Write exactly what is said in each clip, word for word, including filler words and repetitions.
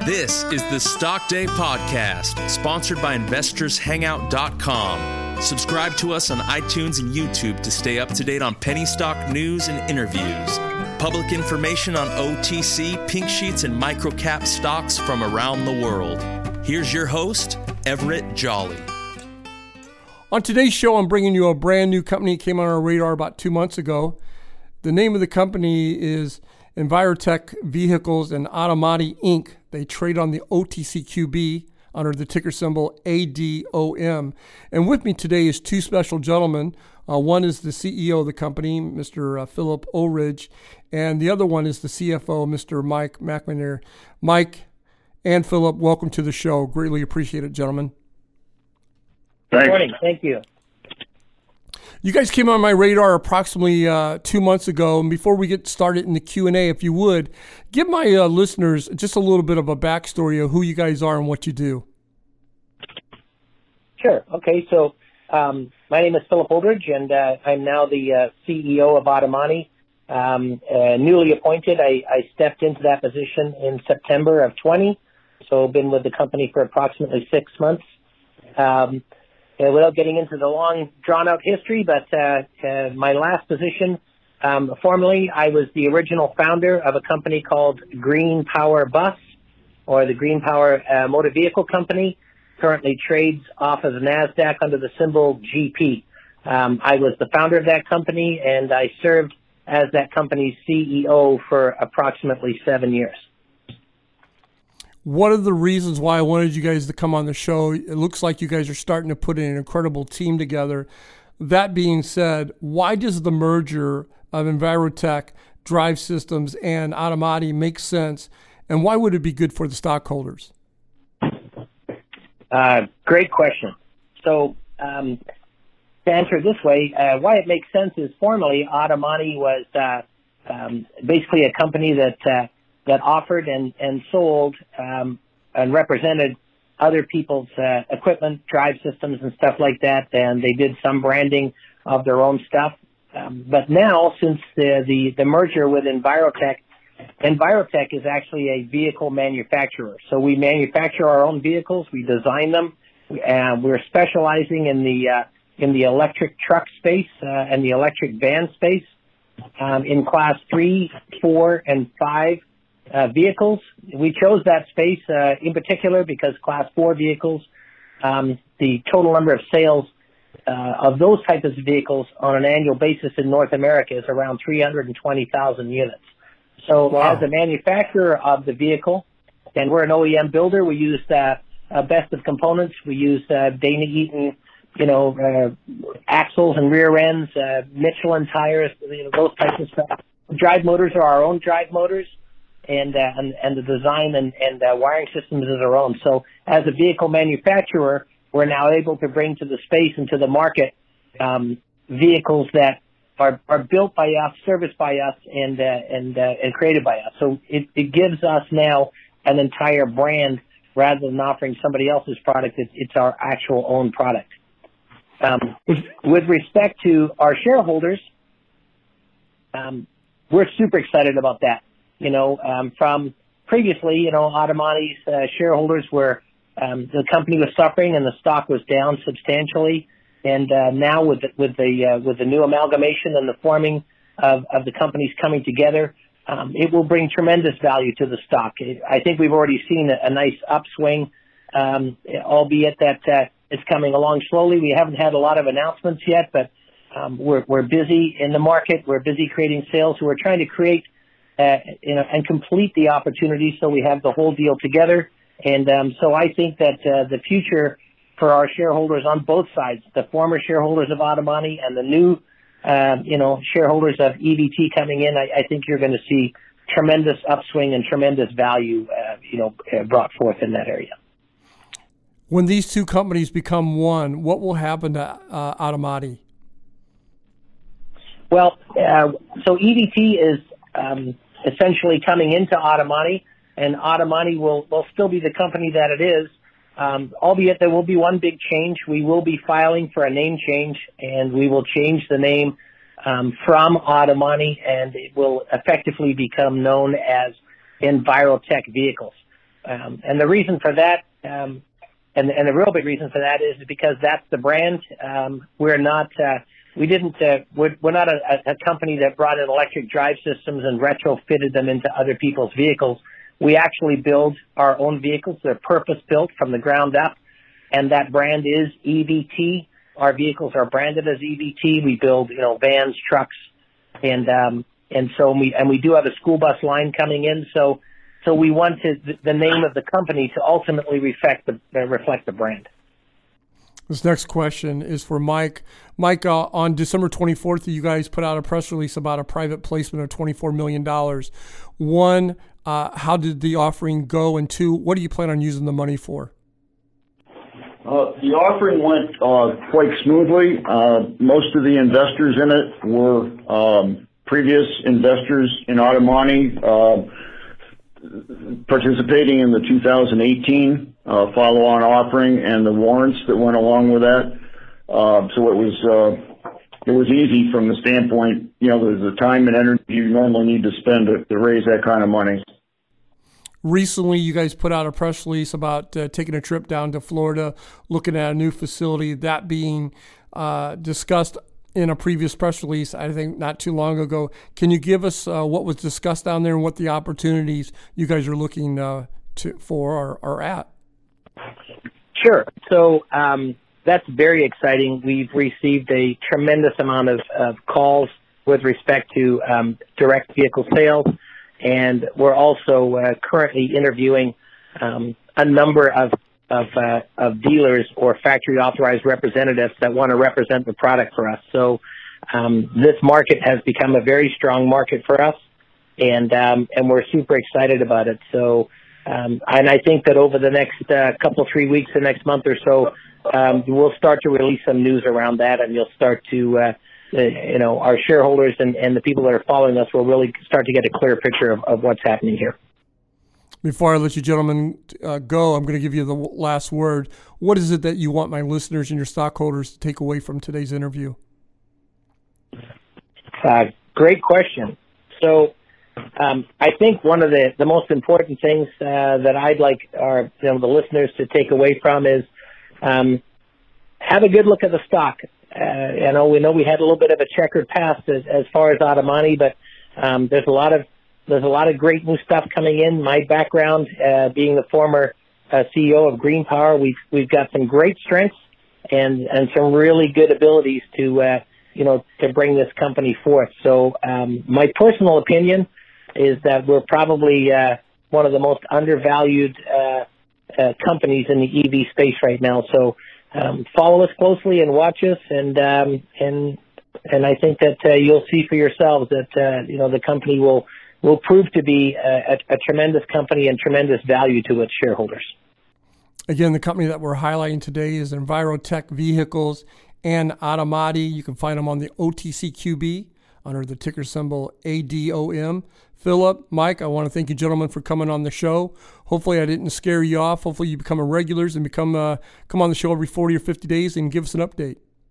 This is the Stock Day Podcast, sponsored by Investors Hangout dot com. Subscribe to us on iTunes and YouTube to stay up to date on penny stock news and interviews. Public information on O T C, pink sheets, and microcap stocks from around the world. Here's your host, Everett Jolly. On today's show, I'm bringing you a brand new company that came on our radar about two months ago. The name of the company is Envirotech Vehicles and Automati, Incorporated. They trade on the O T C Q B under the ticker symbol A D O M. And with me today is two special gentlemen. Uh, one is the C E O of the company, Mister Uh, Philip Oelrich, and the other one is the C F O, Mister Mike McInerney. Mike and Philip, welcome to the show. Greatly appreciate it, gentlemen. Good morning. Thank you. You guys came on my radar approximately uh, two months ago. And before we get started in the Q and A, if you would, give my uh, listeners just a little bit of a backstory of who you guys are and what you do. Sure. Okay. So um, my name is Philip Oelrich, and uh, I'm now the uh, C E O of Automati. Um, uh, newly appointed, I, I stepped into that position in September of twenty, so been with the company for approximately six months. Um, Uh, without getting into the long, drawn-out history, but uh, uh, my last position, um, formerly, I was the original founder of a company called Green Power Bus, or the Green Power uh, Motor Vehicle Company. Currently trades off of the NASDAQ under the symbol G P. Um, I was the founder of that company, and I served as that company's C E O for approximately seven years. One of the reasons why I wanted you guys to come on the show, it looks like you guys are starting to put an incredible team together. That being said, why does the merger of Envirotech, Drive Systems, and Automati make sense, and why would it be good for the stockholders? Uh, great question. So um, to answer it this way, uh, why it makes sense is formerly Automati was uh, um, basically a company that uh, that offered and, and sold um, and represented other people's uh, equipment, drive systems, and stuff like that, and they did some branding of their own stuff. Um, but now, since the, the, the merger with Envirotech, Envirotech is actually a vehicle manufacturer. So we manufacture our own vehicles, we design them, and we're specializing in the uh, in the electric truck space uh, and the electric van space um, in class three, four, and five. Uh, vehicles. We chose that space uh, in particular because class four vehicles, um, the total number of sales uh, of those types of vehicles on an annual basis in North America is around three hundred twenty thousand units. So wow. As a manufacturer of the vehicle, and we're an O E M builder, we use uh, uh, best of components. We use uh, Dana Eaton, you know, uh, axles and rear ends, uh, Michelin tires, you know, those types of stuff. Drive motors are our own drive motors. And, uh, and and the design and, and uh, wiring systems is our own. So as a vehicle manufacturer, we're now able to bring to the space and to the market um, vehicles that are, are built by us, serviced by us, and uh, and uh, and created by us. So it, it gives us now an entire brand rather than offering somebody else's product. It's, it's our actual own product. Um, with respect to our shareholders, um, we're super excited about that. You know, um, from previously, you know, Automati's uh, shareholders were, um, the company was suffering and the stock was down substantially. And uh, now with the, with the uh, with the new amalgamation and the forming of, of the companies coming together, um, it will bring tremendous value to the stock. I think we've already seen a, a nice upswing, um, albeit that uh, it's coming along slowly. We haven't had a lot of announcements yet, but um, we're we're busy in the market. We're busy creating sales. So we're trying to create Uh, you know, and complete the opportunity so we have the whole deal together. And um, so I think that uh, the future for our shareholders on both sides, the former shareholders of Automati and the new, uh, you know, shareholders of E V T coming in, I, I think you're going to see tremendous upswing and tremendous value, uh, you know, uh, brought forth in that area. When these two companies become one, what will happen to uh, Automati? Well, uh, so E V T is um, essentially coming into Automati, and Automati will, will still be the company that it is, um, albeit there will be one big change. We will be filing for a name change, and we will change the name um, from Automati, and it will effectively become known as Envirotech Vehicles. um, and the reason for that, um, and, and the real big reason for that is because that's the brand. Um, we're not, uh, we didn't, uh, we're, we're not a, a company that brought in electric drive systems and retrofitted them into other people's vehicles. We actually build our own vehicles. They're purpose-built from the ground up, and that brand is E V T. Our vehicles are branded as E V T. We build, you know, vans, trucks, and um, and so we and we do have a school bus line coming in. So so we wanted the name of the company to ultimately reflect the uh, reflect the brand. This next question is for Mike. Mike, uh, on December twenty-fourth, you guys put out a press release about a private placement of twenty-four million dollars. One, uh, how did the offering go? And two, what do you plan on using the money for? Uh, the offering went uh, quite smoothly. Uh, most of the investors in it were um, previous investors in Automani, uh, participating in the two thousand eighteen uh, follow-on offering and the warrants that went along with that. Uh, so it was uh, it was easy from the standpoint, you know, there's the time and energy you normally need to spend to, to raise that kind of money. Recently, you guys put out a press release about uh, taking a trip down to Florida, looking at a new facility, that being uh, discussed in a previous press release, I think not too long ago. Can you give us uh, what was discussed down there and what the opportunities you guys are looking uh, to for or are at? Sure. So um, that's very exciting. We've received a tremendous amount of, of calls with respect to um, direct vehicle sales. And we're also uh, currently interviewing um, a number of of, uh, of dealers or factory authorized representatives that want to represent the product for us. So um, this market has become a very strong market for us, and um, and we're super excited about it. So um, and I think that over the next uh, couple three weeks, the next month or so, um, we'll start to release some news around that, and you'll start to. Uh, Uh, you know, our shareholders and, and the people that are following us will really start to get a clear picture of, of what's happening here. Before I let you gentlemen uh, go, I'm going to give you the last word. What is it that you want my listeners and your stockholders to take away from today's interview? Uh, great question. So um, I think one of the, the most important things uh, that I'd like our you know, the listeners to take away from is um, have a good look at the stock. Uh, you know, we know we had a little bit of a checkered past as, as far as Automani, but um, there's a lot of there's a lot of great new stuff coming in. My background, uh, being the former uh, C E O of Green Power, we've we've got some great strengths and and some really good abilities to uh, you know to bring this company forth. So um, my personal opinion is that we're probably uh, one of the most undervalued uh, uh, companies in the E V space right now. So. Um, follow us closely and watch us, and um, and and I think that uh, you'll see for yourselves that uh, you know the company will will prove to be a, a, a tremendous company and tremendous value to its shareholders. Again, the company that we're highlighting today is Envirotech Vehicles and Automati. You can find them on the O T C Q B under the ticker symbol A D O M. Philip, Mike, I want to thank you gentlemen for coming on the show. Hopefully I didn't scare you off. Hopefully you become a regulars and become uh, come on the show every forty or fifty days and give us an update.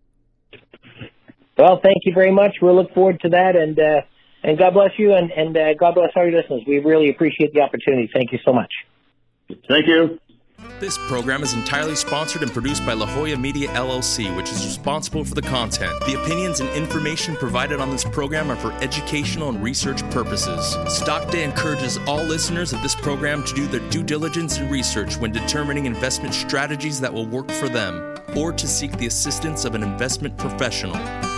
Well, thank you very much. We'll look forward to that, and uh, and God bless you, and, and uh, God bless all your listeners. We really appreciate the opportunity. Thank you so much. Thank you. This program is entirely sponsored and produced by La Jolla Media, L L C, which is responsible for the content. The opinions and information provided on this program are for educational and research purposes. Stock Day encourages all listeners of this program to do their due diligence and research when determining investment strategies that will work for them, or to seek the assistance of an investment professional.